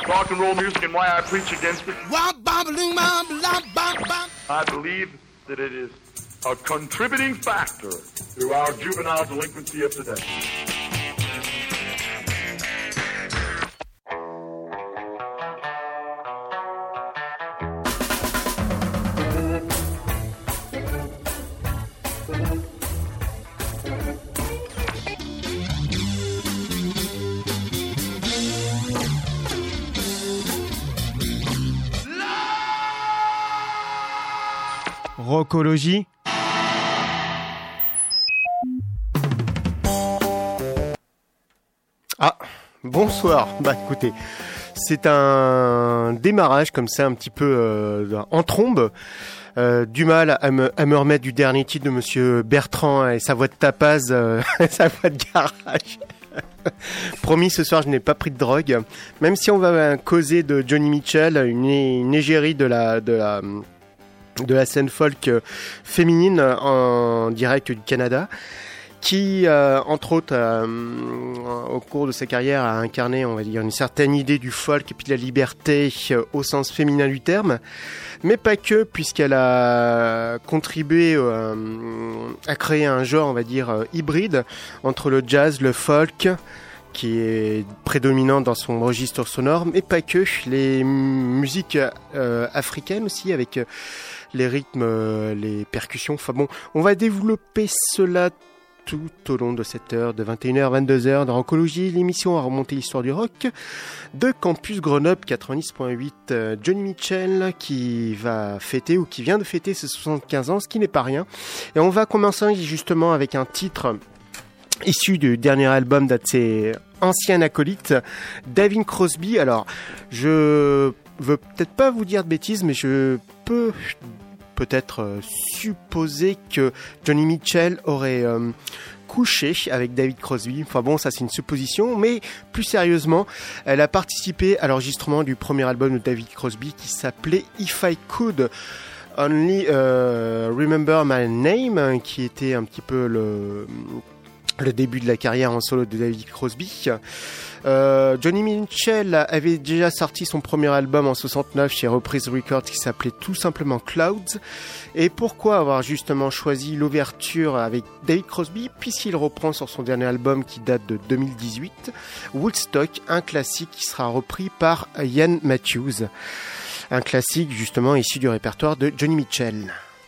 rock and roll music and why I preach against it. I believe that it is a contributing factor to our juvenile delinquency of today. Rockologie. Ah, bonsoir. Bah écoutez, c'est un démarrage comme ça un petit peu en trombe. Du mal à me remettre du dernier titre de Monsieur Bertrand et sa voix de tapaz, sa voix de garage. Promis, ce soir je n'ai pas pris de drogue. Même si on va causer de Johnny Mitchell, une égérie de la scène folk féminine en direct du Canada, qui, entre autres, au cours de sa carrière, a incarné, on va dire, une certaine idée du folk et puis de la liberté au sens féminin du terme, mais pas que, puisqu'elle a contribué à créer un genre, on va dire, hybride entre le jazz, le folk, qui est prédominant dans son registre sonore, mais pas que, les musiques africaines aussi, avec les rythmes, les percussions. Enfin bon, on va développer cela tout au long de cette heure, de 21h à 22h, dans Rockologie, l'émission à remonter l'histoire du rock de Campus Grenoble 90.8. Johnny Mitchell qui va fêter, ou qui vient de fêter ses 75 ans, ce qui n'est pas rien. Et on va commencer justement avec un titre issu du dernier album d'un de ses anciens acolytes, David Crosby. Alors, je veux peut-être pas vous dire de bêtises, mais je peux peut-être supposer que Johnny Mitchell aurait couché avec David Crosby. Enfin bon, ça c'est une supposition, mais plus sérieusement, elle a participé à l'enregistrement du premier album de David Crosby qui s'appelait If I Could Only Remember My Name, qui était un petit peu le début de la carrière en solo de David Crosby. Johnny Mitchell avait déjà sorti son premier album en 69 chez Reprise Records qui s'appelait tout simplement Clouds. Et pourquoi avoir justement choisi l'ouverture avec David Crosby, puisqu'il reprend sur son dernier album qui date de 2018, Woodstock, un classique qui sera repris par Ian Matthews. Un classique justement issu du répertoire de Johnny Mitchell.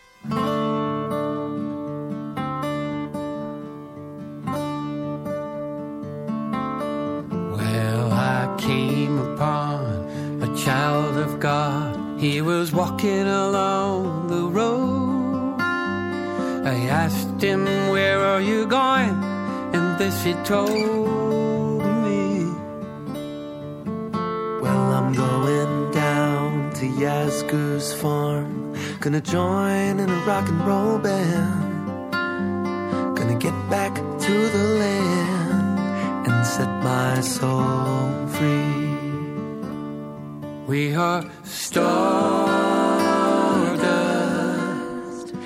Came upon a child of God. He was walking along the road. I asked him, where are you going? And this he told me. Well, I'm going down to Yazgo's farm. Gonna join in a rock and roll band. Gonna get back to the land and set my soul free. We are stardust,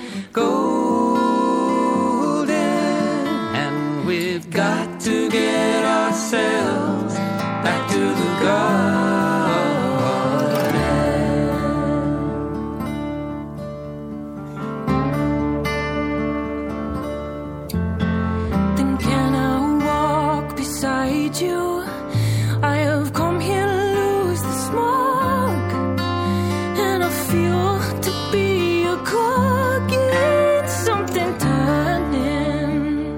golden, and we've got to get ourselves back to the garden. Then can I walk beside you? I have come here to lose the smoke, and I feel to be a cog in something turning.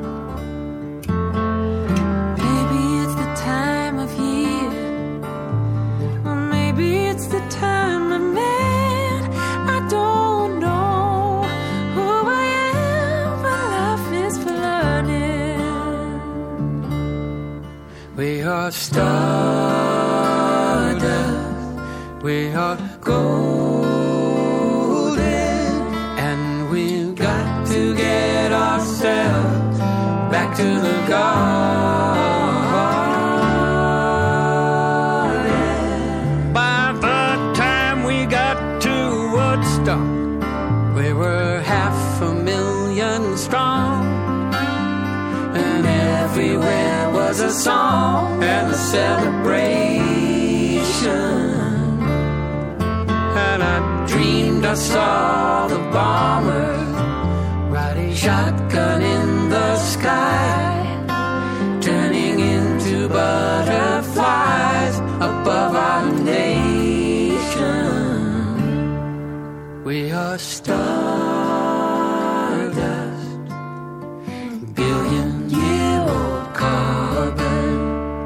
Maybe it's the time of year, or maybe it's the time of man. I don't know who I am, but life is flooding. We are stardust, we are golden, and we've got to get ourselves back to the garden. By the time we got to Woodstock, we were 500,000 strong, and everywhere was a song and a celebration. I saw the bomber riding shotgun in the sky, turning into butterflies above our nation. We are stardust, billion-year-old carbon,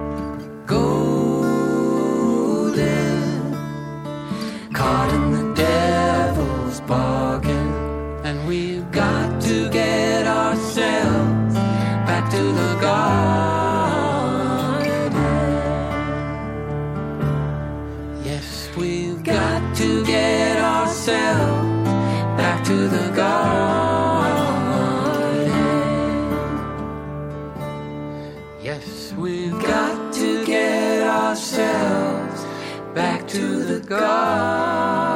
golden, caught in the devil's bargain. And we've got to get ourselves back to the garden. Yes, we've got to get ourselves back to the garden. Yes, we've got to get ourselves back to the garden.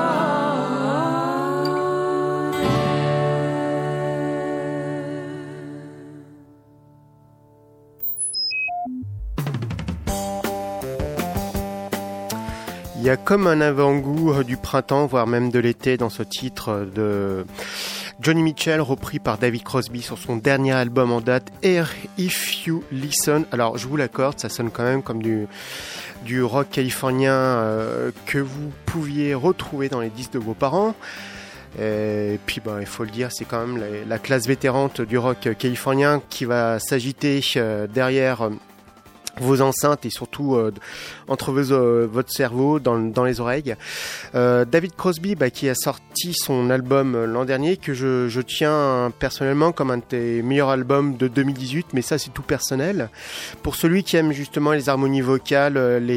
Il y a comme un avant-goût du printemps, voire même de l'été dans ce titre de Johnny Mitchell, repris par David Crosby sur son dernier album en date, Here If You Listen. Alors je vous l'accorde, ça sonne quand même comme du rock californien que vous pouviez retrouver dans les disques de vos parents. Et puis il faut le dire, c'est quand même la classe vétérante du rock californien qui va s'agiter derrière vos enceintes et surtout entre votre cerveau, dans les oreilles. David Crosby qui a sorti son album l'an dernier, que je tiens personnellement comme un des meilleurs albums de 2018, mais ça c'est tout personnel. Pour celui qui aime justement les harmonies vocales,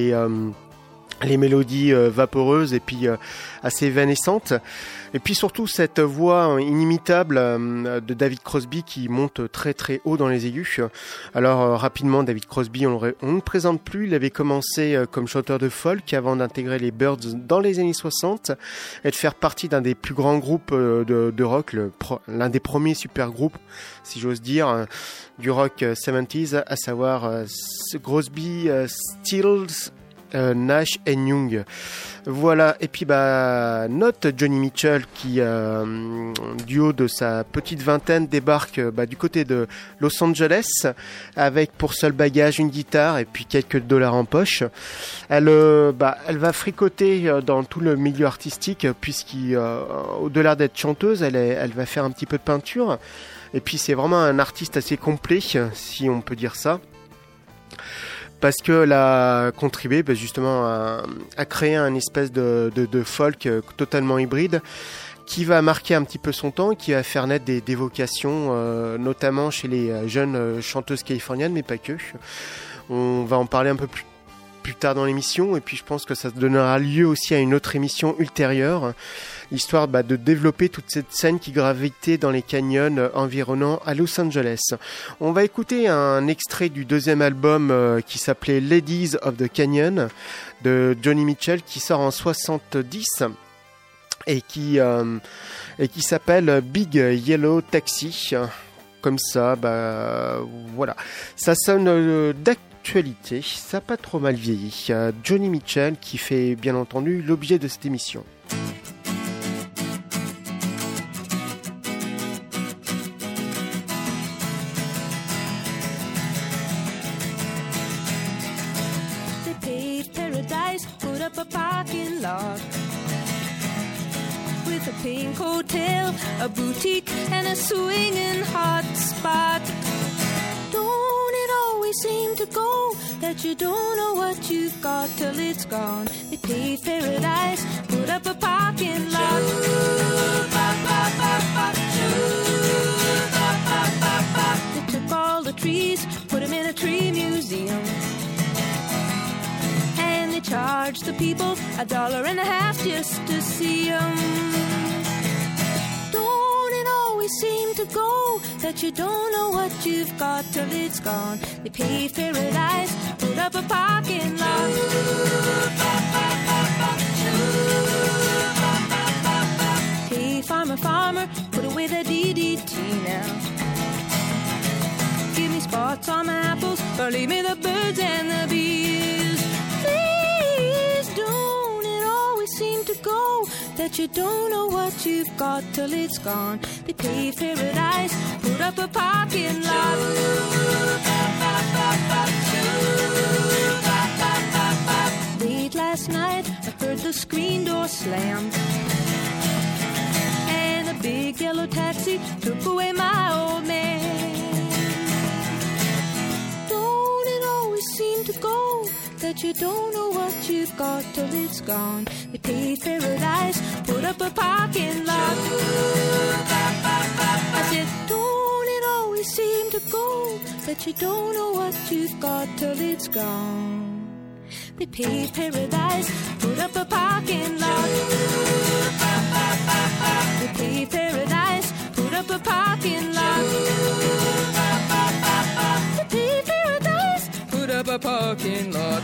les mélodies vaporeuses et puis assez évanescentes, et puis surtout cette voix inimitable de David Crosby qui monte très très haut dans les aigus. Alors rapidement, David Crosby, on ne le présente plus. Il avait commencé comme chanteur de folk avant d'intégrer les Byrds dans les années 60 et de faire partie d'un des plus grands groupes de rock, l'un des premiers super groupes, si j'ose dire, du rock 70s, à savoir Crosby, Stills, Nash et Young. Voilà, et puis note Johnny Mitchell qui du haut de sa petite vingtaine débarque du côté de Los Angeles avec pour seul bagage une guitare et puis quelques dollars en poche. Elle va fricoter dans tout le milieu artistique, puisqu'au-delà d'être chanteuse, elle va faire un petit peu de peinture, et puis c'est vraiment un artiste assez complet, si on peut dire ça, parce qu'elle a contribué justement à créer un espèce de folk totalement hybride qui va marquer un petit peu son temps et qui va faire naître des vocations, notamment chez les jeunes chanteuses californiennes, mais pas que. On va en parler un peu plus tard dans l'émission, et puis je pense que ça donnera lieu aussi à une autre émission ultérieure, histoire de développer toute cette scène qui gravitait dans les canyons environnants à Los Angeles. On va écouter un extrait du deuxième album qui s'appelait Ladies of the Canyon de Johnny Mitchell, qui sort en 70 et qui s'appelle Big Yellow Taxi. Comme ça, voilà. Ça sonne d'actualité, ça n'a pas trop mal vieilli. Johnny Mitchell qui fait bien entendu l'objet de cette émission. A parking lot with a pink hotel, a boutique, and a swinging hot spot. Don't it always seem to go that you don't know what you've got till it's gone? They paved paradise, put up a parking lot. They took all the trees, put them in a tree museum. They charge the people $1.50 just to see them. Don't it always seem to go that you don't know what you've got till it's gone? They paved paradise, put up a parking lot. Hey, farmer, farmer, put away the DDT now. Give me spots on my apples, or leave me the birds and the bees. Please, don't it always seem to go that you don't know what you've got till it's gone. They paved paradise, put up a parking lot. Late last night, I heard the screen door slam, and a big yellow taxi took away my old man. Don't it always seem to go that you don't know what you've got till it's gone? They paved paradise, put up a parking lot. I said, don't it always seem to go that you don't know what you've got till it's gone? They paved paradise, put up a parking lot. They paved paradise, put up a parking lot. They paved paradise, put up a parking lot.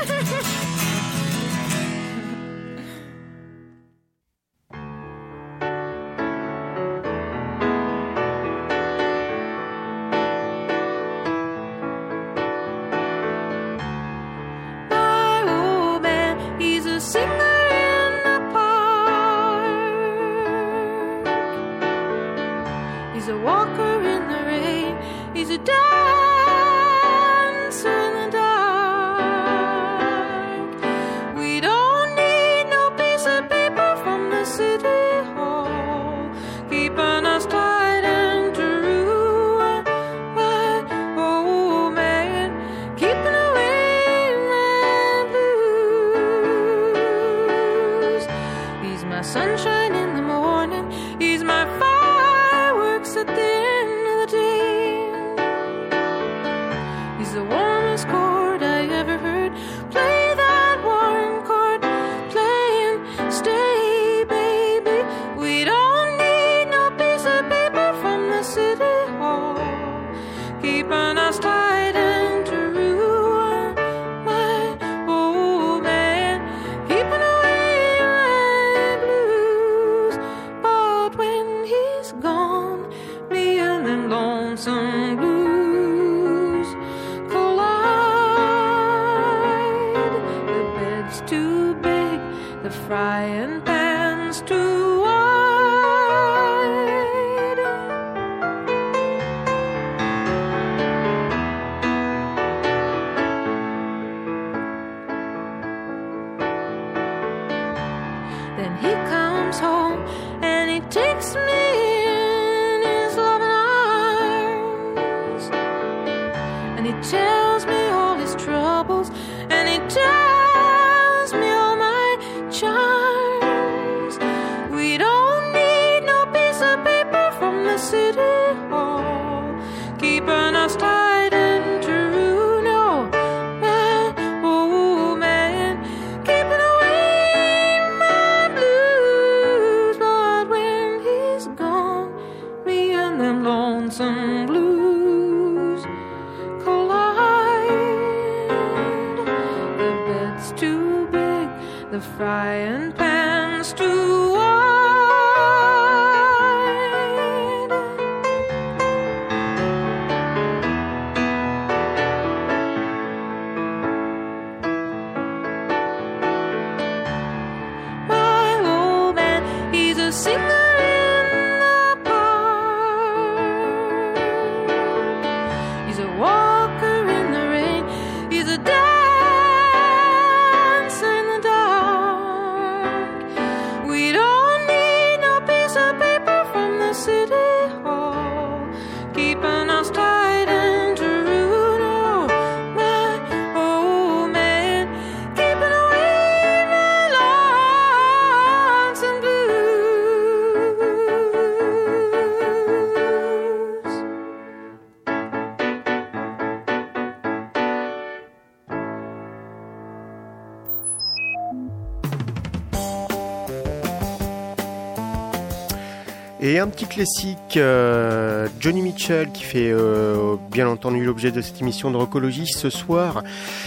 Et un petit classique, Johnny Mitchell, qui fait bien entendu l'objet de cette émission de Rockologie ce soir,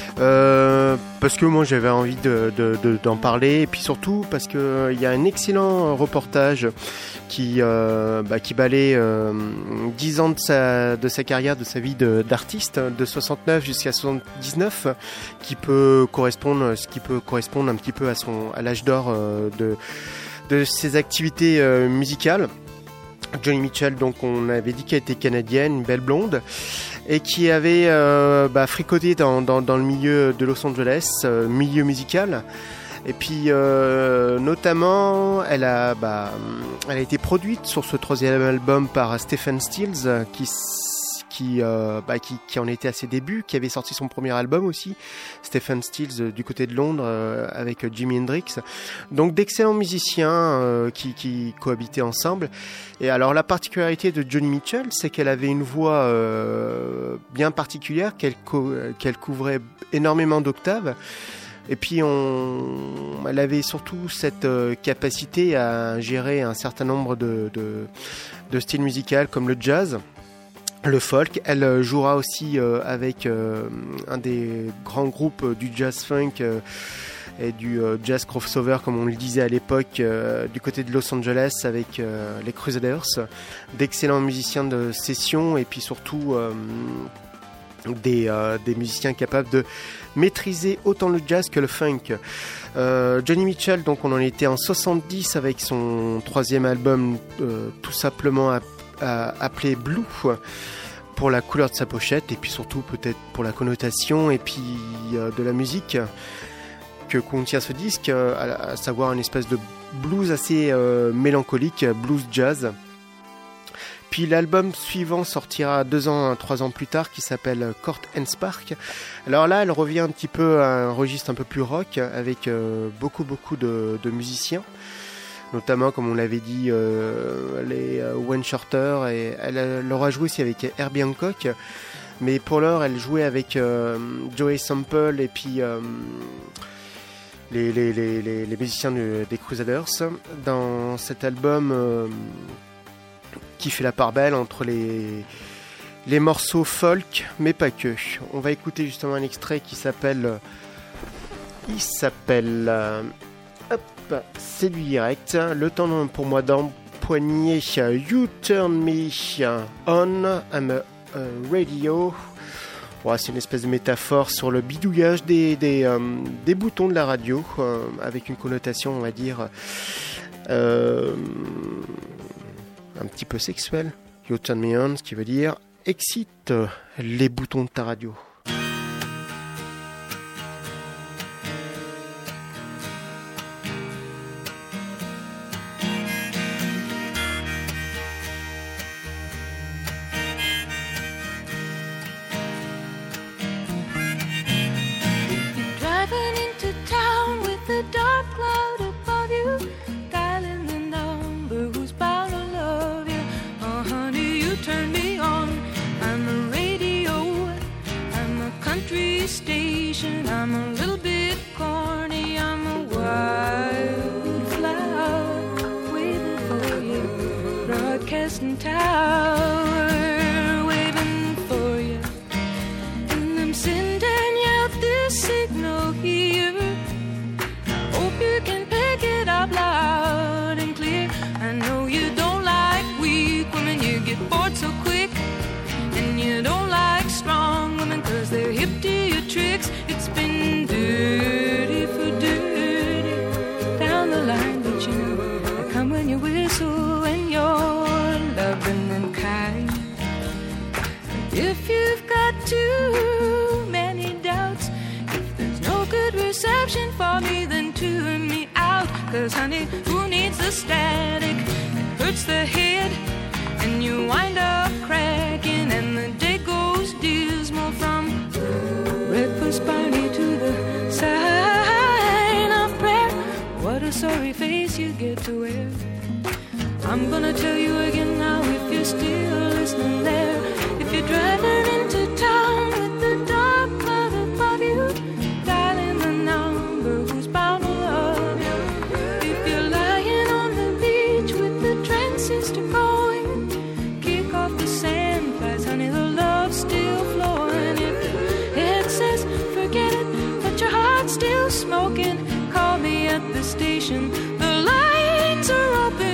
parce que moi j'avais envie d'en parler, et puis surtout parce que il y a un excellent reportage qui balaie 10 ans de sa carrière, de sa vie d'artiste, de 69 jusqu'à 79, ce qui peut correspondre un petit peu à l'âge d'or de ses activités musicales. Joni Mitchell, donc on avait dit qu'elle était canadienne, une belle blonde, et qui avait fricoté dans le milieu de Los Angeles, milieu musical. Et puis notamment, elle a été produite sur ce 3e album par Stephen Stills, qui en était à ses débuts, qui avait sorti son premier album aussi, Stephen Stills du côté de Londres avec Jimi Hendrix. Donc d'excellents musiciens qui cohabitaient ensemble. Et alors la particularité de Joni Mitchell, c'est qu'elle avait une voix bien particulière, qu'elle couvrait énormément d'octaves. Et puis elle avait surtout cette capacité à gérer un certain nombre de styles musicaux comme le jazz, le folk. Elle jouera aussi avec un des grands groupes du jazz funk et du jazz crossover, comme on le disait à l'époque, du côté de Los Angeles avec les Crusaders, d'excellents musiciens de session et puis surtout des musiciens capables de maîtriser autant le jazz que le funk. Joni Mitchell, donc on en était en 70 avec son 3e album tout simplement appelé Blue, pour la couleur de sa pochette et puis surtout peut-être pour la connotation et puis de la musique que contient ce disque, à savoir une espèce de blues assez mélancolique, blues jazz. Puis l'album suivant sortira 3 ans plus tard, qui s'appelle Court and Spark. Alors là, elle revient un petit peu à un registre un peu plus rock, avec beaucoup de musiciens, notamment, comme on l'avait dit, les Wayne Shorter, et elle aura joué aussi avec Herbie Hancock, mais pour l'heure, elle jouait avec Joey Sample et puis les musiciens des Crusaders, dans cet album qui fait la part belle entre les morceaux folk, mais pas que. On va écouter justement un extrait qui s'appelle... c'est du direct. Le temps pour moi d'empoigner You Turn Me On, I'm a Radio. Ouais, c'est une espèce de métaphore sur le bidouillage des boutons de la radio, avec une connotation, on va dire... un petit peu sexuel. You Turn Me On, ce qui veut dire excite les boutons de ta radio. I'm a little bit corny, I'm a wildflower waiting for you, broadcasting tower waiting for you, and I'm sending out this signal here. I hope you can pick it up loud and clear. I know you don't like weak women, you get bored so quick, and you don't like strong women 'cause they're hip to your tricks. It's been dirty for dirty down the line, but you know I come when you whistle and you're loving and kind. If you've got too many doubts, if there's no good reception for me, then tune me out. 'Cause honey, who needs the static? It hurts the head and you wind up cracking, and the day goes dismal from breakfast party to the sign of prayer. What a sorry face you get to wear. I'm gonna tell you again now, if you're still listening there. If you're driving into town with the dark cloud above you, dialing the number who's bound to love you. If you're lying on the beach with the transistor going, kick off the sand flies, honey, the love's still flowing. If the head says forget it, but your heart's still smoking, call me at the station, the lines are open.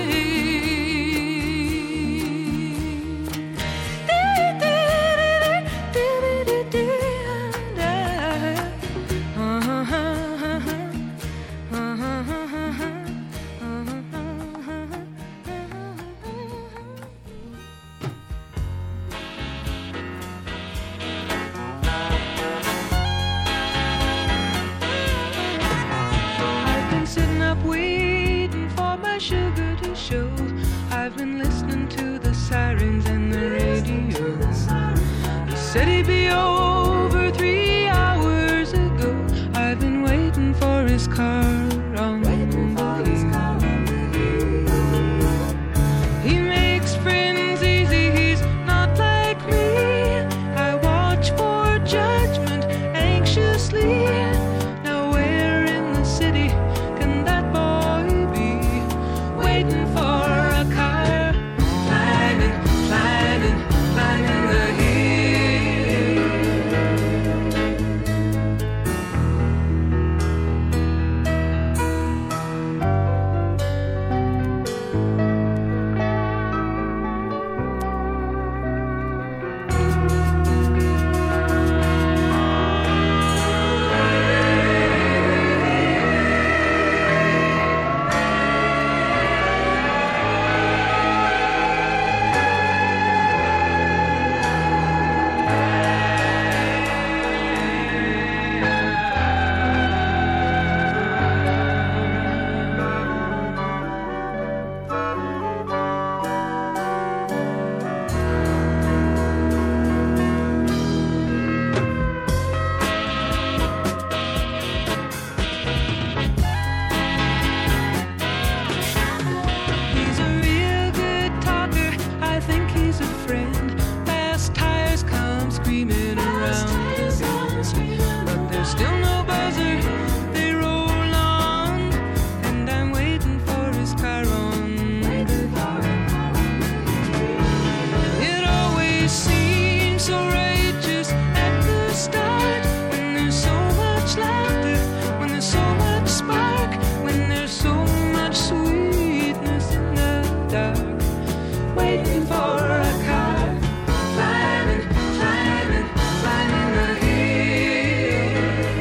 up waiting for my sugar to show. I've been listening to the sirens and the radio. He said he'd be over 3 hours ago. I've been waiting for his car on the hill. He makes friends easy, he's not like me. I watch for judgment anxiously. Now where in the city can that boy be? Waiting for a car, climbing, climbing, climbing the hill. He's a real good talker, I think he's a friend. Fast tires come screaming around him, but there's still no buzzer, they roll on, and I'm waiting for his car on the hill. It always seems so righteous at the start, when there's so much laughter, when there's so much spark, when there's so much sweetness in the dark. Waiting for a car, climbing, climbing, climbing the hill.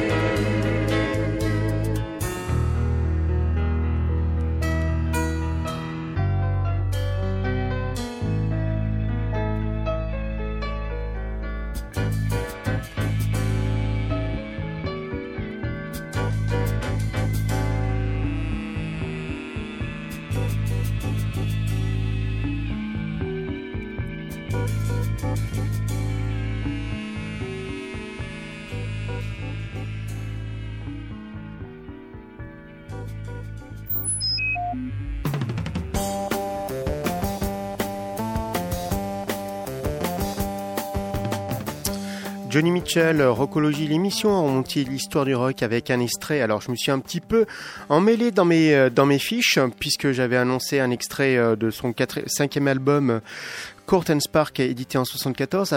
Johnny Mitchell, Rockologie, l'émission a remonté l'histoire du rock avec un extrait. Alors je me suis un petit peu emmêlé dans mes fiches, puisque j'avais annoncé un extrait de son 5e album Court and Spark, édité en 74,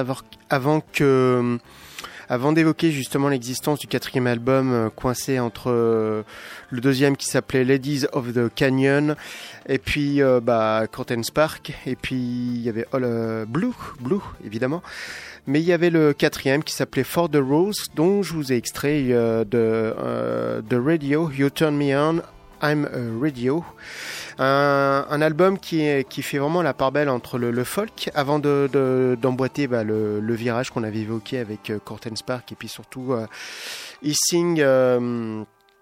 avant d'évoquer justement l'existence du 4e album coincé entre le 2e qui s'appelait Ladies of the Canyon et puis Court and Spark, et puis il y avait Blue évidemment. Mais il y avait le 4e qui s'appelait For the Rose, dont je vous ai extrait de Radio, You Turn Me On, I'm a Radio. Un album qui fait vraiment la part belle entre le folk, avant d'emboîter le virage qu'on avait évoqué avec Court and Spark, et puis surtout Hissing, le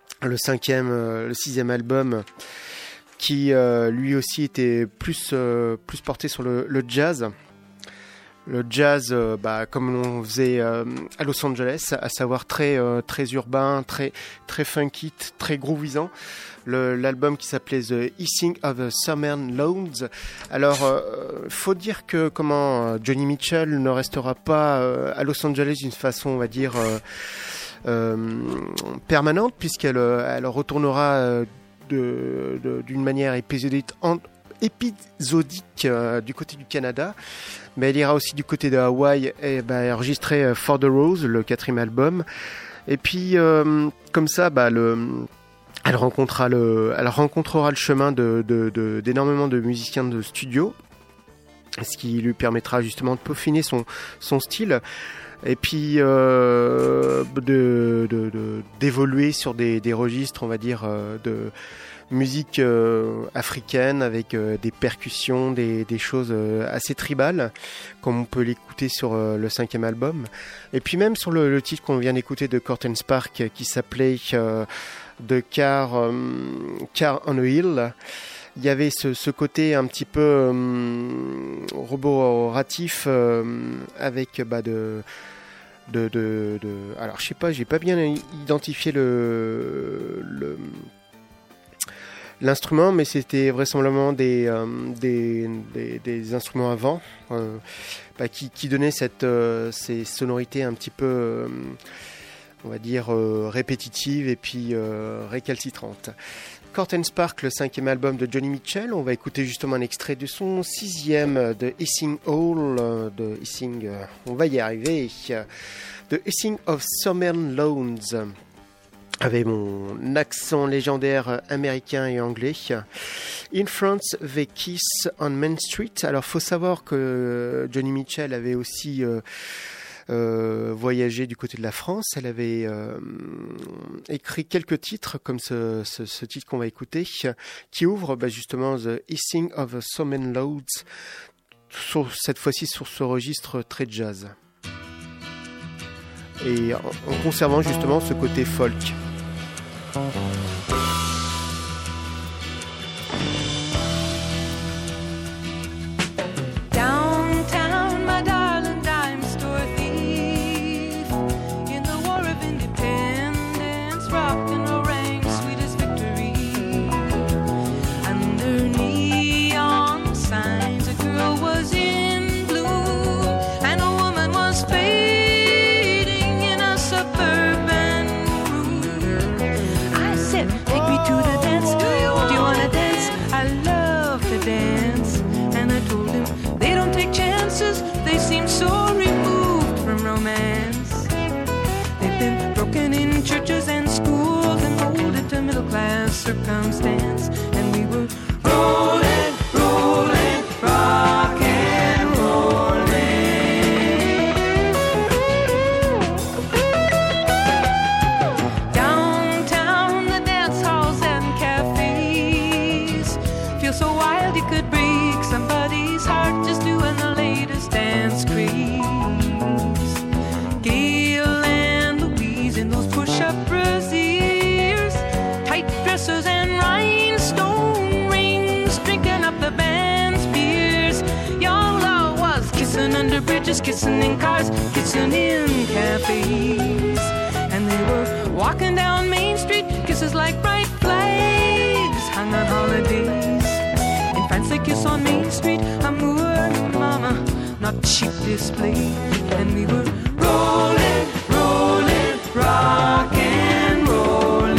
6e album, qui lui aussi était plus porté sur le jazz. Le jazz, comme on faisait à Los Angeles, à savoir très urbain, très funky, très groovisant. L'album qui s'appelait The Hissing of the Southern Lawns. Alors, faut dire que Johnny Mitchell ne restera pas à Los Angeles d'une façon, on va dire, permanente, puisqu'elle retournera d'une manière épisodique du côté du Canada, mais elle ira aussi du côté de Hawaï et enregistrer For the Rose, le 4e album. Et puis comme ça, elle rencontrera le chemin d'énormément de musiciens de studio, ce qui lui permettra justement de peaufiner son style, et puis d'évoluer sur des registres, on va dire, de musique africaine, avec des percussions, des choses assez tribales, comme on peut l'écouter sur le 5e album. Et puis même sur le titre qu'on vient d'écouter de Court and Spark, qui s'appelait de Car on the Hill. Il y avait ce côté un petit peu roboratif avec alors je sais pas, j'ai pas bien identifié l'instrument, mais c'était vraisemblablement des instruments à vent qui donnaient ces sonorités un petit peu on va dire répétitives et puis récalcitrantes. Court and Spark, le 5e album de Joni Mitchell. On va écouter justement un extrait de son 6e de Hissing Hall, on va y arriver, de Hissing of Summer Lawns, avec mon accent légendaire américain et anglais. In France, They Kiss on Main Street. Alors, faut savoir que Joni Mitchell avait aussi voyagé du côté de la France. Elle avait écrit quelques titres comme ce titre qu'on va écouter qui ouvre justement The Hissing of the Summer Lawns, cette fois-ci sur ce registre très jazz et en conservant justement ce côté folk. They seem so removed from romance. They've been broken in churches and schools and molded to middle class circumstance. And we were rolling, rolling, rock and rolling. Downtown, the dance halls and cafes feel so wild you could break somebody's heart just doing the latest dance craze. Gail and Louise in those push-up brassiers, tight dresses and rhinestone rings, drinking up the band's beers. Young love was kissing under bridges, kissing in cars, kissing in cafes. And they were walking down Main Street, kisses like bright flags hung on holidays. In France they kiss on Main Street, amour, mama, not cheap display. And we were rolling, rolling, rock and rolling.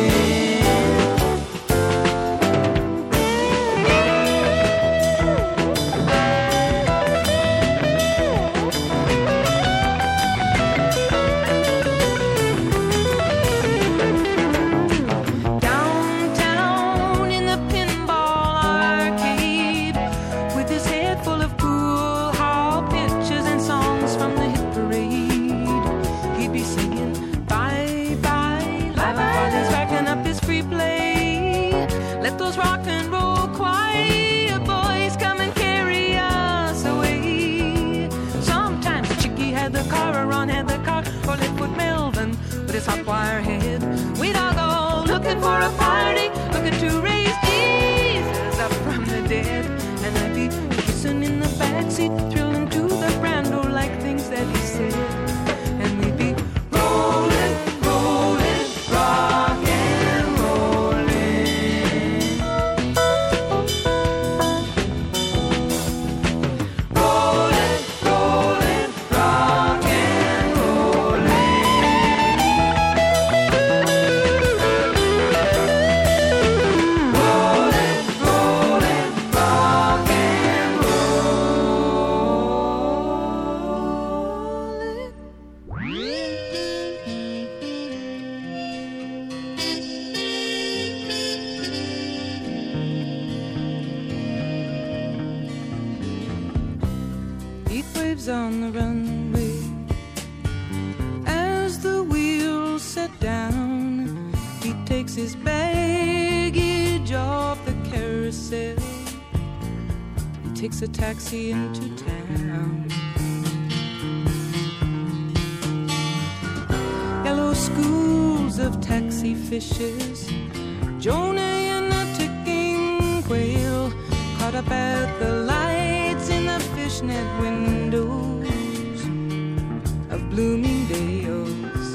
Downtown in the pinball arcade, with his head full of cool hall pictures and songs from the hit parade, he'd be singing bye bye live while he's racking up his free play. Let those rock and roll choir boys come and carry us away. Sometimes Chicky had the car, or Ron had the car, or Litwood Melvin with his hot wire head. We'd all go looking for a party, looking to raise Jesus up from the dead. And I'd be kissing in the backseat, thrilling to the brando like things that he said. And we'd be rolling, rolling, rock and rolling. Rolling, rolling, rock and rolling. Rolling, rolling, rock and rolling. Heat waves on the runway as the wheels set down. He takes his baggage off the carousel. He takes a taxi into town. Yellow school rows of taxi fishes, Jonah and a ticking whale, caught up at the lights in the fishnet windows of Bloomingdale's,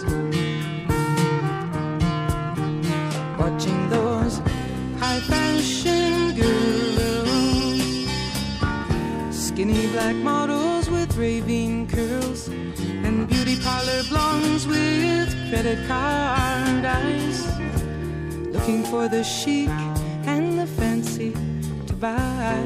watching those high fashion girls, skinny black models with raving curls, and beauty parlor blondes with credit card eyes, looking for the chic and the fancy to buy.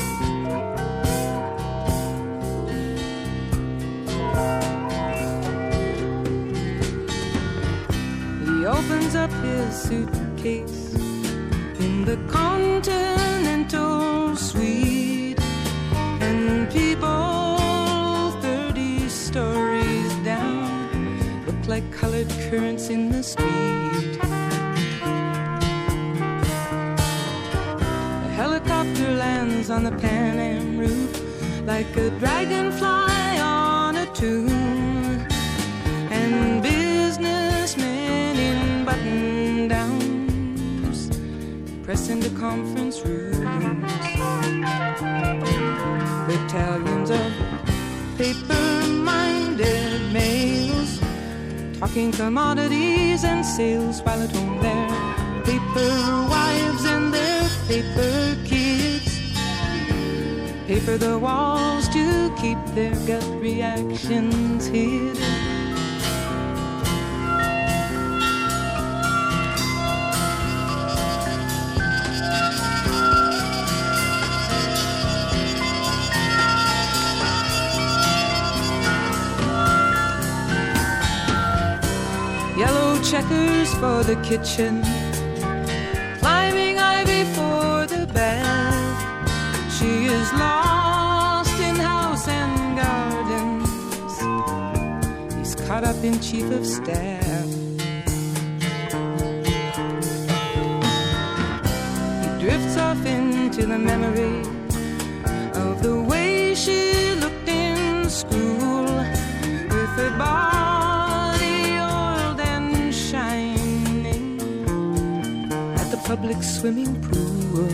He opens up his suitcase in the Continental Suite, and people 30 stories down look like colored currents in the street. A helicopter lands on the Pan Am roof like a dragonfly on a tune, and businessmen in button-downs press into conference rooms. Battalions of paper-minded males talking commodities and sales, while at home their paper wives and their paper kids paper the walls to keep their gut reactions hid. Yellow checkers for the kitchen, climbing ivy for the bath. She is lost in house and gardens. He's caught up in chief of staff. He drifts off into the memory of the way she looked in school, with her body oiled and shining at the public swimming pool.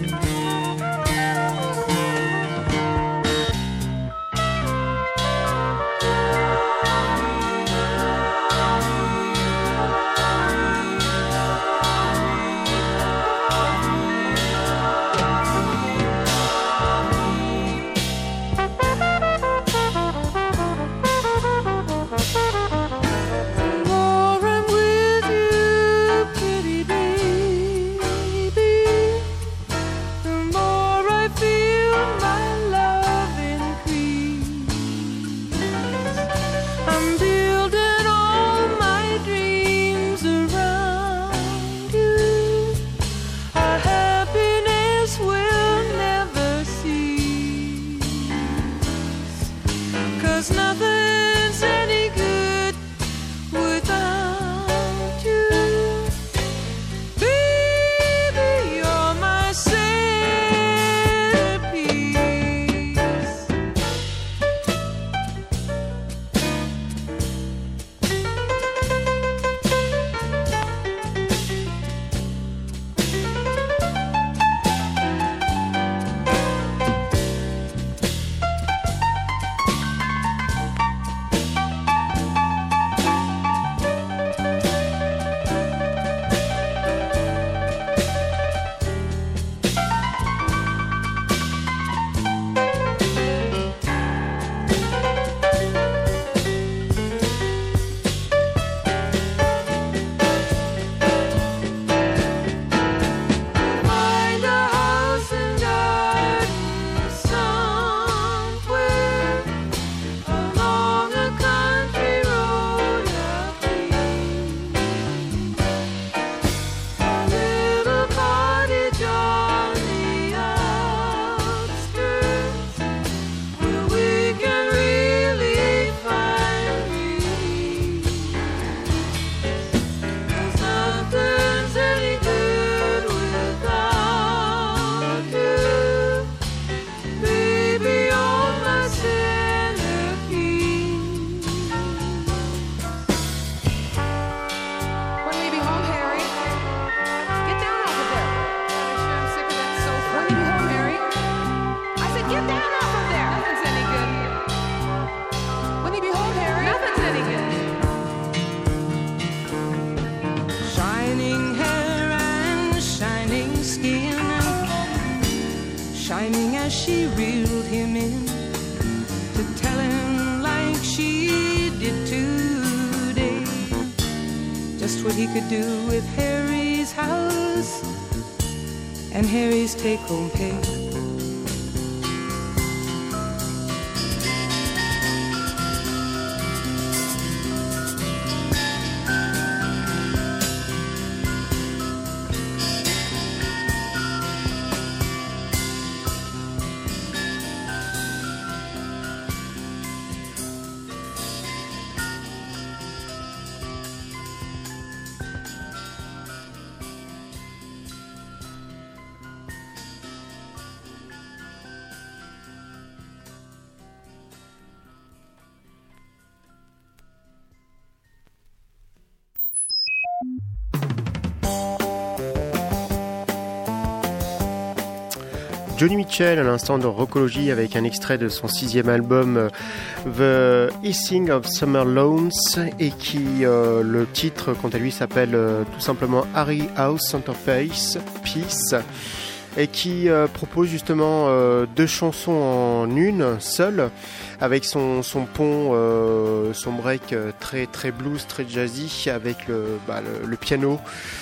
chiming as she reeled him in to tell him like she did today, just what he could do with Harry's house and Harry's take-home pay. Joni Mitchell à l'instant de Rockology avec un extrait de son 6e album The Hissing of Summer Lawns et qui le titre quant à lui s'appelle tout simplement Harry House Centerpiece Peace et qui propose justement 2 chansons en une seule avec son pont, son break très très blues, très jazzy avec le piano.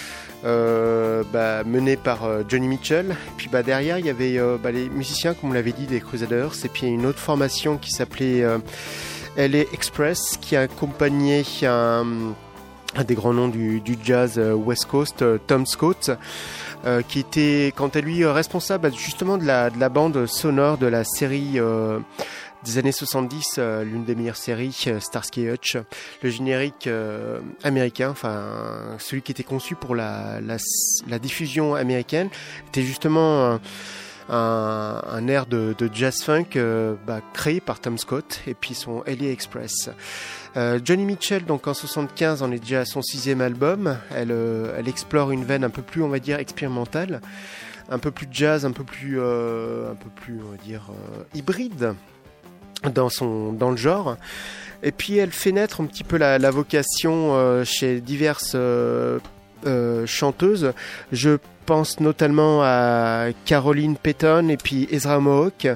Mené par Joni Mitchell. Et puis derrière il y avait les musiciens comme on l'avait dit des Crusaders et puis une autre formation qui s'appelait LA Express qui accompagnait un des grands noms du jazz West Coast, Tom Scott, qui était quant à lui responsable justement de la bande sonore de la série des années 70, l'une des meilleures séries, Starsky Hutch, le générique américain, enfin celui qui était conçu pour la diffusion américaine, était justement un air de jazz funk créé par Tom Scott et puis son LA Express. Joni Mitchell, donc en 75, en est déjà à son 6e album. Elle explore une veine un peu plus, on va dire, expérimentale, un peu plus jazz, un peu plus, on va dire, hybride dans le genre. Et puis elle fait naître un petit peu la vocation chez diverses chanteuses. Je pense notamment à Caroline Payton et puis Ezra Mohawk,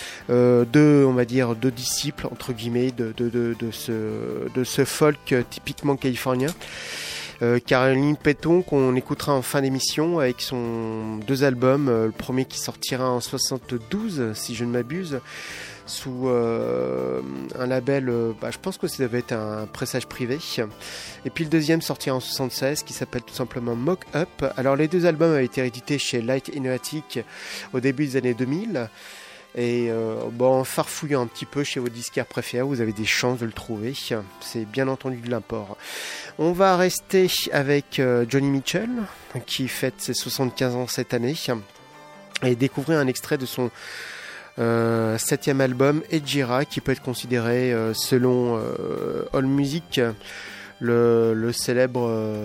deux disciples entre guillemets de ce folk typiquement californien. Caroline Payton qu'on écoutera en fin d'émission avec son 2 albums, le premier qui sortira en 72 si je ne m'abuse, sous un label, je pense que ça devait être un pressage privé, et puis le deuxième sortira en 76 qui s'appelle tout simplement Mock Up. Alors les 2 albums avaient été édités chez Light in the Attic au début des années 2000 et en farfouillant un petit peu chez vos disquaires préférés vous avez des chances de le trouver, c'est bien entendu de l'import. On va rester avec Joni Mitchell qui fête ses 75 ans cette année et découvrir un extrait de son 7e album Ejira, qui peut être considéré selon AllMusic le célèbre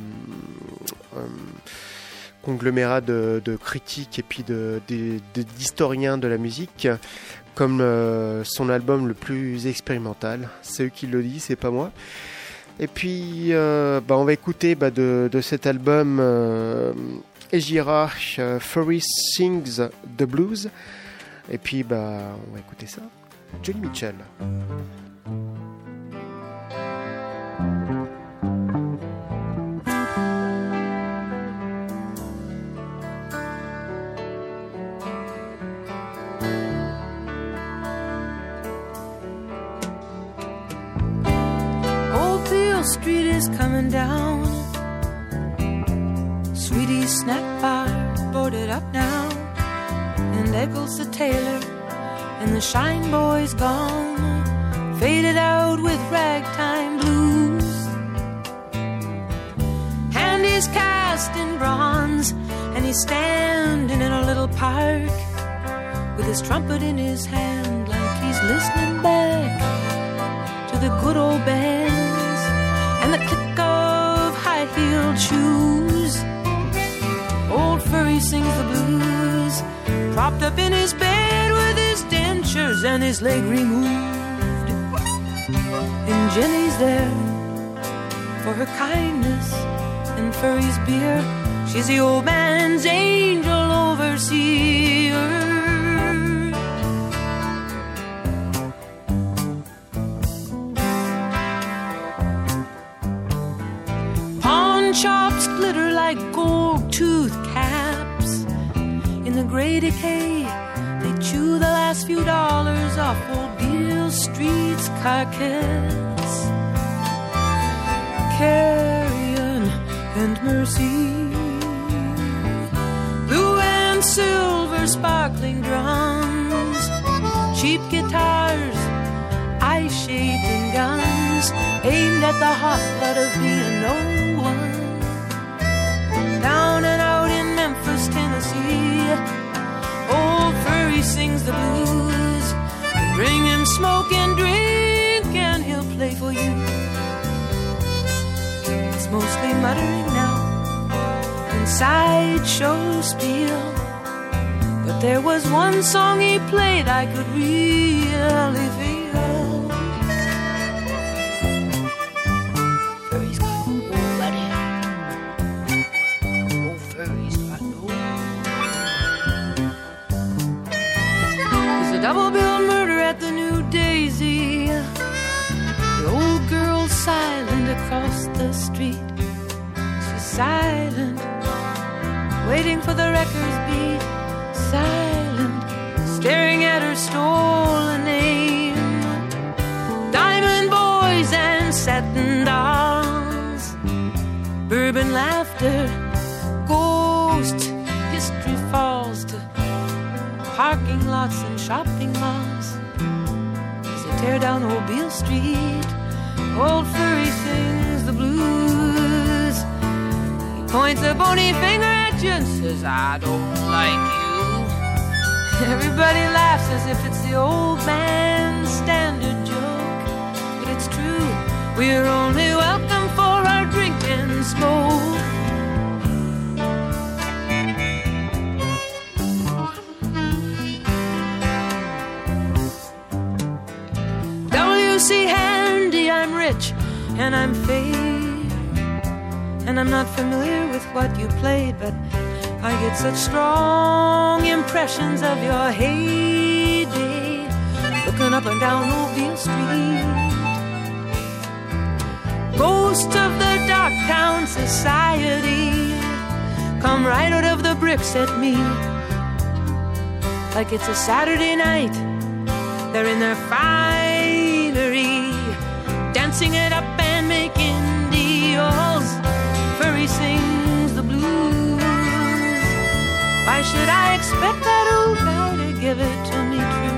conglomérat de critiques et puis d'historiens de la musique comme son album le plus expérimental. C'est eux qui le disent, c'est pas moi. Et puis on va écouter de cet album Ejira, Furry Sings the Blues. Et puis on va écouter ça. Joni Mitchell. Old Beale Street is coming down. Sweetie snack bar boarded up now. And Eccles the tailor and the Shine Boy's gone, faded out with ragtime blues. And he's cast in bronze and he's standing in a little park with his trumpet in his hand like he's listening back to the good old bands and the click of high-heeled shoes. Old Furry sings the blues, propped up in his bed with his dentures and his leg removed. And Jenny's there for her kindness and Furry's beer. She's the old man's angel overseer. in the gray decay, they chew the last few dollars off old Beale Street's carcass. Carrion and Mercy, blue and silver sparkling drums, cheap guitars, eye-shaping guns, aimed at the hot blood of being no one. Down and out in Memphis, Tennessee, old Furry sings the blues. Bring him smoke and drink and he'll play for you. It's mostly muttering now and sideshow spiel, but there was one song he played I could really feel. Furry's got no buddy. Old Furry's got no. There's a double bill murder at the New Daisy. The old girl's silent across the street. She's silent, waiting for the wrecker's beat. Silent, staring at her stolen name. Diamond boys and satin dolls, bourbon laughter, ghost history falls to parking lots and shopping malls. As they tear down old Beale Street, old Furry sings the blues. He points a bony finger at you and says, I don't like you. Everybody laughs as if it's the old man's standard joke, but it's true, we're only welcome for our drink and smoke. W.C. Handy, I'm rich and I'm fair, and I'm not familiar with what you played, but I get such strong impressions of your heyday, looking up and down old Beale Street. Ghost of the dark town society come right out of the bricks at me, like it's a Saturday night. They're in their finery, dancing it up and making deals. Furry sings the blues. Why should I expect that old guy to give it to me true?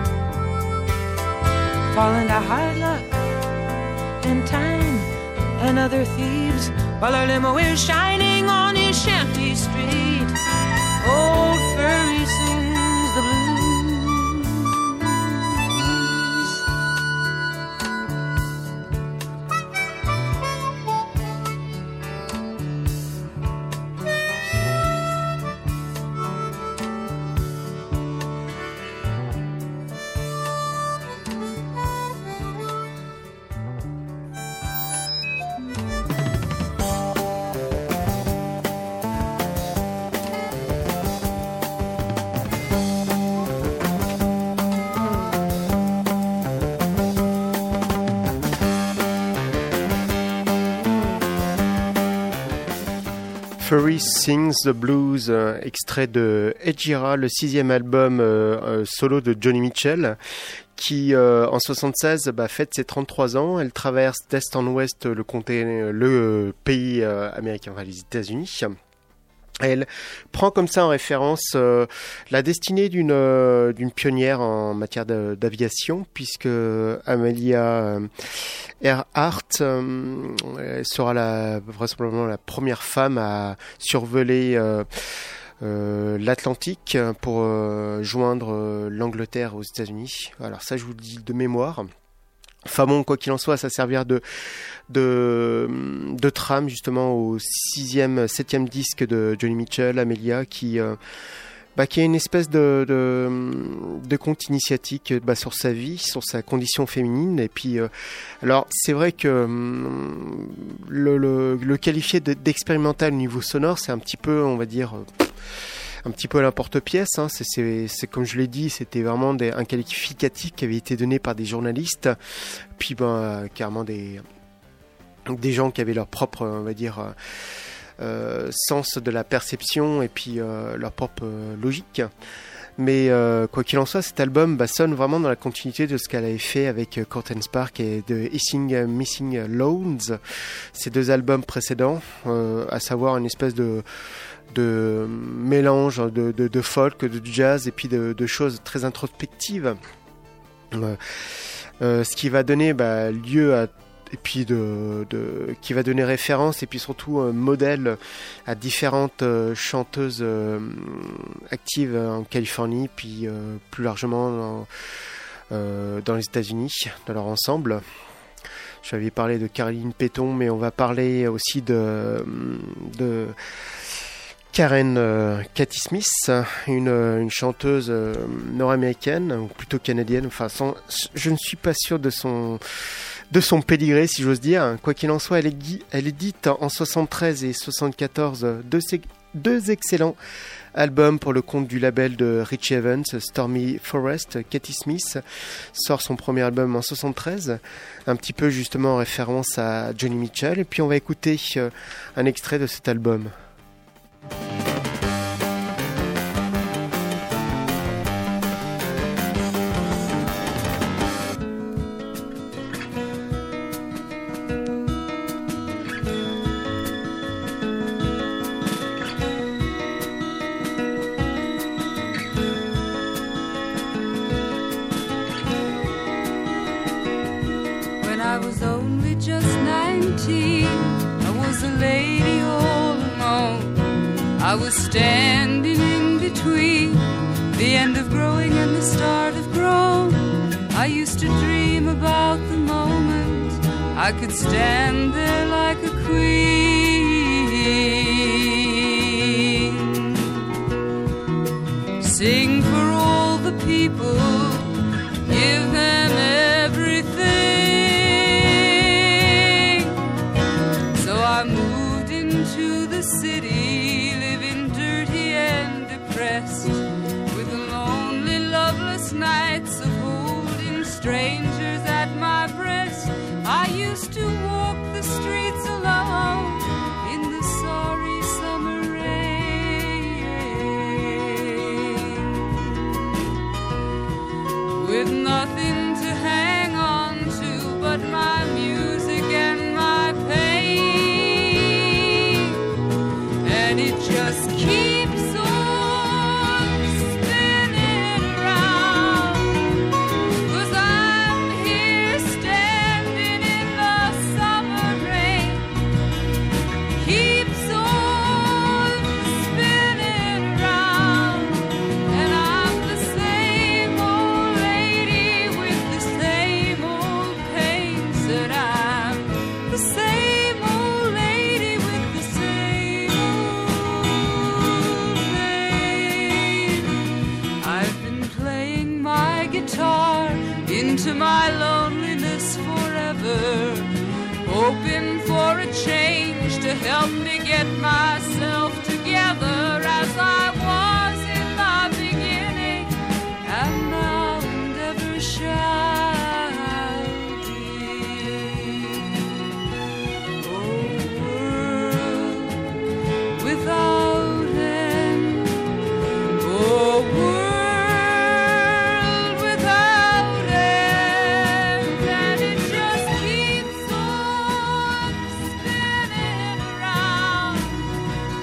Fall into hard luck and time and other thieves, while our limo is shining on his shanty street. Old Furry sings the blues. Furry Sings the Blues, extrait de Ejira, le 6e album solo de Joni Mitchell, qui en 76 fête ses 33 ans. Elle traverse d'est en ouest le pays américain, enfin les États-Unis. Elle prend comme ça en référence la destinée d'une pionnière en matière d'aviation, puisque Amelia Earhart sera vraisemblablement la première femme à survoler l'Atlantique pour joindre l'Angleterre aux États-Unis. Alors ça, je vous le dis de mémoire. Enfin bon, quoi qu'il en soit, ça servira de trame justement au 7e disque de Joni Mitchell, Amelia, qui a une espèce de conte initiatique sur sa vie, sur sa condition féminine. Et puis, alors c'est vrai que le qualifier d'expérimental au niveau sonore, c'est un petit peu, on va dire, un petit peu à l'emporte-pièce, hein. C'est comme je l'ai dit, c'était vraiment un qualificatif qui avait été donné par des journalistes, puis carrément des gens qui avaient leur propre, on va dire, sens de la perception et puis leur propre logique. Mais quoi qu'il en soit, cet album sonne vraiment dans la continuité de ce qu'elle avait fait avec Court & Spark et de Missing Loans, ces 2 albums précédents, à savoir une espèce de mélange de folk, de jazz et puis de choses très introspectives. Ce qui va donner lieu à et puis qui va donner référence et puis surtout modèle à différentes chanteuses actives en Californie, puis plus largement dans les États-Unis, dans leur ensemble. J'avais parlé de Caroline Péton, mais on va parler aussi de Karen Cathy Smith, une chanteuse nord-américaine, ou plutôt canadienne. Enfin, je ne suis pas sûr de son pédigré, si j'ose dire. Quoi qu'il en soit, elle édite en 73 et 74 deux excellents albums pour le compte du label de Richie Evans, Stormy Forest. Cathy Smith sort son premier album en 73, un petit peu justement en référence à Johnny Mitchell. Et puis on va écouter un extrait de cet album. I was standing in between the end of growing and the start of grown. I used to dream about the moment I could stand there like a queen, sing for all the people, give them everything. So I moved into the city, living dirty and depressed, with lonely, loveless nights of holding strangers at my breast. I used to walk the streets alone in the sorry summer rain, with nothing to hang on to but my music and my pain, and it just keeps on spinning around, 'cause I'm here standing in the summer rain, keeps on spinning around, and I'm the same old lady with the same old pain, said I'm the same old lady with the same old pain. I've been playing my guitar into my loneliness forever, hoping for a change to help me get myself together as I was in the beginning, and now never shall be. Oh, world without end. Oh, world without end. And it just keeps on spinning around,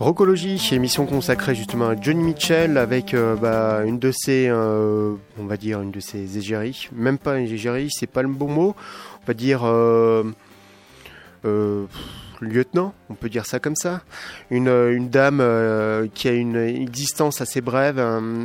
Rockologie, émission consacrée justement à Joni Mitchell avec une de ses, on va dire une de ses égéries, même pas une égérie, c'est pas le bon mot, on va dire lieutenant, on peut dire ça comme ça, une dame qui a une existence assez brève,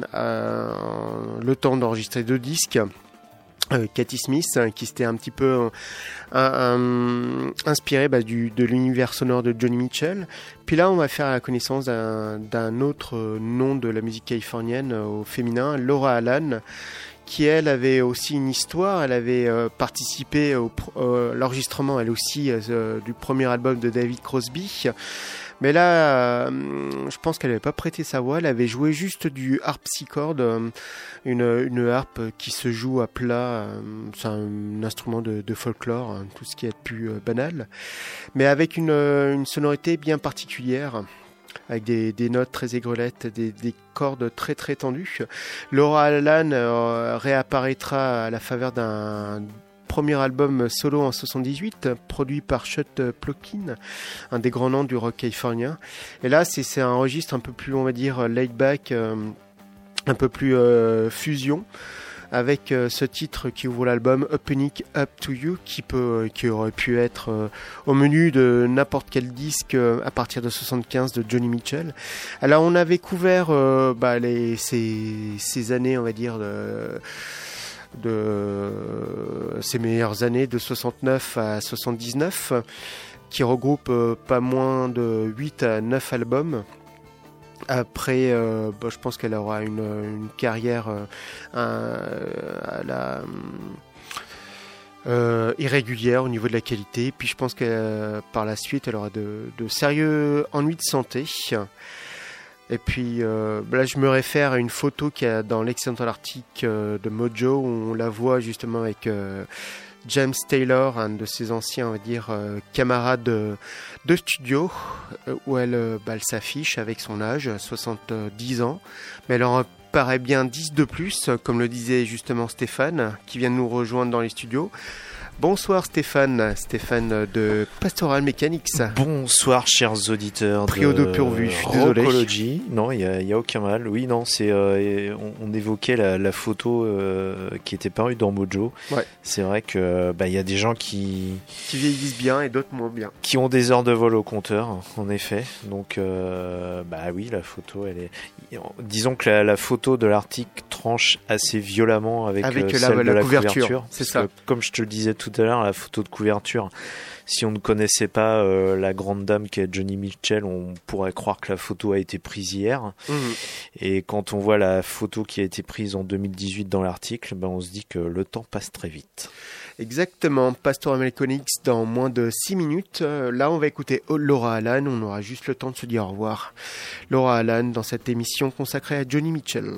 le temps d'enregistrer 2 disques. Cathy Smith, qui s'était un petit peu inspirée de l'univers sonore de Joni Mitchell. Puis là, on va faire la connaissance d'un autre nom de la musique californienne au féminin, Laura Allan, qui elle avait aussi une histoire. Elle avait participé à l'enregistrement, elle aussi, du premier album de David Crosby. Mais là, je pense qu'elle n'avait pas prêté sa voix. Elle avait joué juste du harpsichord, une harpe qui se joue à plat. C'est un instrument de folklore, tout ce qui est plus banal. Mais avec une sonorité bien particulière, avec des notes très aigrelettes, des cordes très très tendues. Laura Allan réapparaîtra à la faveur d'un premier album solo en 78, produit par Chet Plotkin, un des grands noms du rock californien. Et là, c'est un registre un peu plus, on va dire, laid back, un peu plus fusion, avec ce titre qui ouvre l'album Opening Up to You, qui aurait pu être au menu de n'importe quel disque à partir de 75 de Joni Mitchell. Alors, on avait couvert ces années, on va dire, de ses meilleures années de 69 à 79, qui regroupe pas moins de 8 à 9 albums. Après, je pense qu'elle aura une carrière irrégulière au niveau de la qualité. Puis je pense que par la suite, elle aura de sérieux ennuis de santé. Et puis là, je me réfère à une photo qu'il y a dans l'excellent article de Mojo, où on la voit justement avec James Taylor, un de ses anciens, on va dire, camarades de studio, où elle s'affiche avec son âge, 70 ans, mais elle en paraît bien 10 de plus, comme le disait justement Stéphane, qui vient de nous rejoindre dans les studios. Bonsoir Stéphane de Pastoral Mechanics. Bonsoir chers auditeurs Trio de Purvu, je suis désolé. Rockologie. Non, il y a aucun mal. Oui, non, c'est on évoquait la photo qui était parue dans Mojo. Ouais. C'est vrai que il y a des gens qui vieillissent bien et d'autres moins bien. Qui ont des heures de vol au compteur, en effet. Donc oui, la photo, elle est, disons que la photo de l'article tranche assez violemment avec celle de la couverture. C'est ça. Comme je te le disais tout à l'heure, la photo de couverture, si on ne connaissait pas la grande dame qui est Joni Mitchell, on pourrait croire que la photo a été prise hier. Et quand on voit la photo qui a été prise en 2018 dans l'article, on se dit que le temps passe très vite. Exactement, Pastoral Mechanics dans moins de 6 minutes. Là, on va écouter Laura Allan, on aura juste le temps de se dire au revoir. Laura Allan dans cette émission consacrée à Joni Mitchell.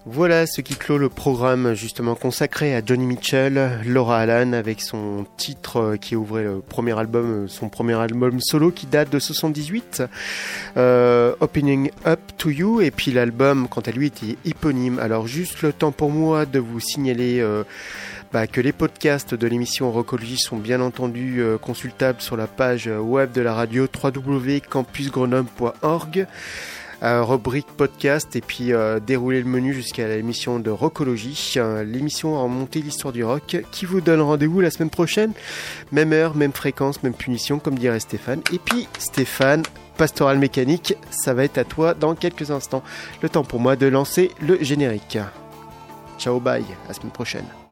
Voilà ce qui clôt le programme justement consacré à Joni Mitchell, Laura Allen avec son titre qui ouvrait le premier album, son premier album solo qui date de 78, Opening Up to You, et puis l'album quant à lui était éponyme. Alors juste le temps pour moi de vous signaler que les podcasts de l'émission Rockologie sont bien entendu consultables sur la page web de la radio www.campusgrenoble.org. Rubrique podcast et puis dérouler le menu jusqu'à l'émission de Rockologie, l'émission à remonter l'histoire du rock qui vous donne rendez-vous la semaine prochaine, même heure, même fréquence, même punition comme dirait Stéphane. Et puis Stéphane, Pastoral Mécanique, ça va être à toi dans quelques instants. Le temps pour moi de lancer le générique. Ciao, bye, à la semaine prochaine.